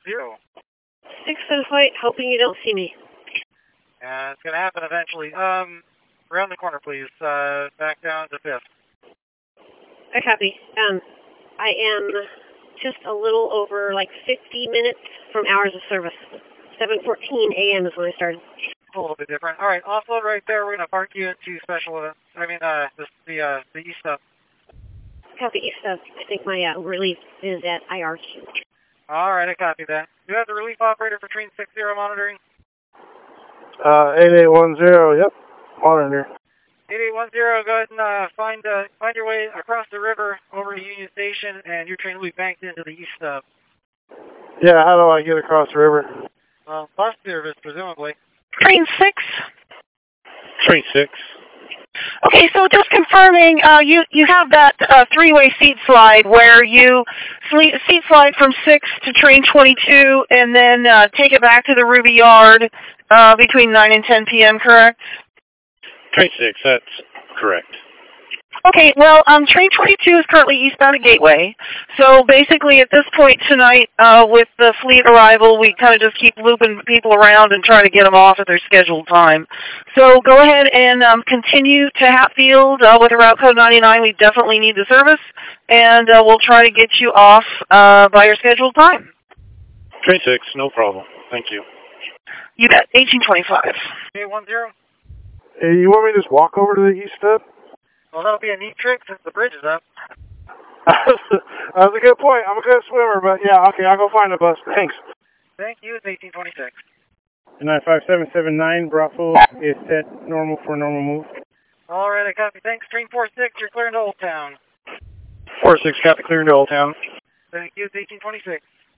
6 foot height, hoping you don't see me. It's going to happen eventually. Around the corner, please. Back down to 5th. I copy. I am just a little over like 50 minutes from hours of service. 7:14 a.m. is when I started. A little bit different. All right, offload right there. We're going to park you into special events. I mean, the east stub. Copy east stub. I think my relief is at IRQ. All right, I copy that. You have the relief operator for train 60 monitoring? 8810, yep. Monitor. 8810, go ahead and find your way across the river over to Union Station, and your train will be banked into the east stub. Yeah, how do I get across the river? Bus service, presumably. Train 6? Train 6. Okay, so just confirming, you have that three-way seat slide where you seat slide from 6 to train 22 and then take it back to the Ruby Yard between 9 and 10 p.m., correct? Train 6, that's correct. Okay, well, train 22 is currently eastbound at Gateway. So basically at this point tonight, with the fleet arrival, we kind of just keep looping people around and trying to get them off at their scheduled time. So go ahead and continue to Hatfield with a route code 99. We definitely need the service, and we'll try to get you off by your scheduled time. Train 6, no problem. Thank you. You bet. 1825. 8810. Hey, you want me to just walk over to the east stub? Well, that'll be a neat trick since the bridge is up. That's a good point. I'm a good swimmer, but yeah, okay, I'll go find a bus. Thanks. Thank you. It's 1826. 95779, Bravo is set normal for normal move. All right, I copy. Thanks. Train 46, you're clearing to Old Town. 46, copy, clearing to Old Town. Thank you. It's 1826.